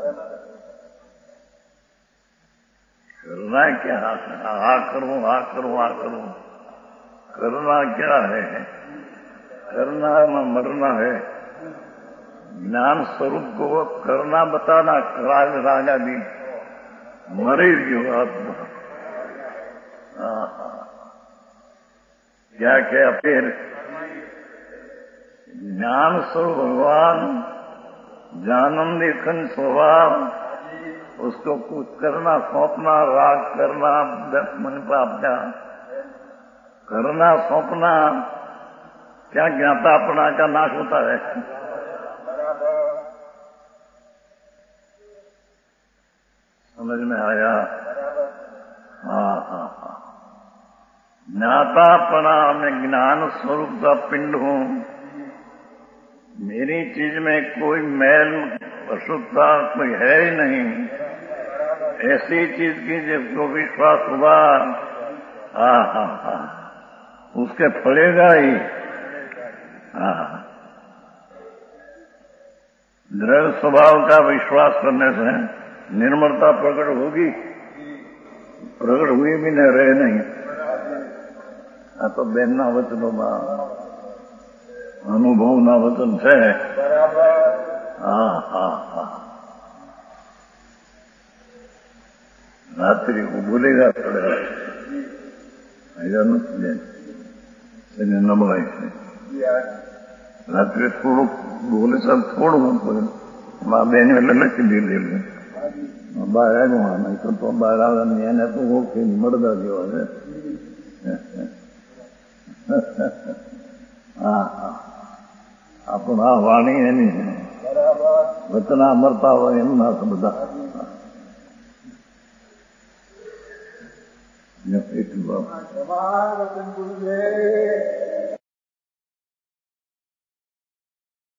करना क्या? हा करूं हा करूं हा करूं, करना क्या है? करना में मरना है। ज्ञान स्वरूप को करना बताना, राग राजा भी मरे जो आत्मा। क्या क्या फिर ज्ञान स्वरूप भगवान, ज्ञानंदी खंड स्वभाव, उसको कुछ करना सौंपना, राग करना, मन प्राप्त करना सौंपना, क्या ज्ञाता अपना का नाश होता है। समझ में आया? हाँ हाँ हाँ। ज्ञातापना में ज्ञान स्वरूप का पिंड हूँ, मेरी चीज में कोई मैल अशुद्धता कोई है ही नहीं। ऐसी चीज की जिसको विश्वास हुआ, हाँ हाँ हाँ, उसके फलेगा ही। हाँ, दृढ़ स्वभाव का विश्वास करने से निर्मलता प्रकट होगी, प्रकट हुई भी न रहे नहीं। आ तो બેનના વચનોમાં અનુભવના વચન છે। હા હા હા, રાત્રિ को बोलेगा पड़ेगा, ऐसा नहीं એને નબળાઈ છે। રાત્રે થોડુંક બોલે સાહેબ, થોડું મા બેન એટલે લખી દીધેલું, બહાર આવ્યું નહીં તો બહાર આવે એને તો ઓળખી મળદા જેવા છે। હા હા, આપણા વાણી એની વચના મરતા હોય એમના બધા વચન ગુરુદેવ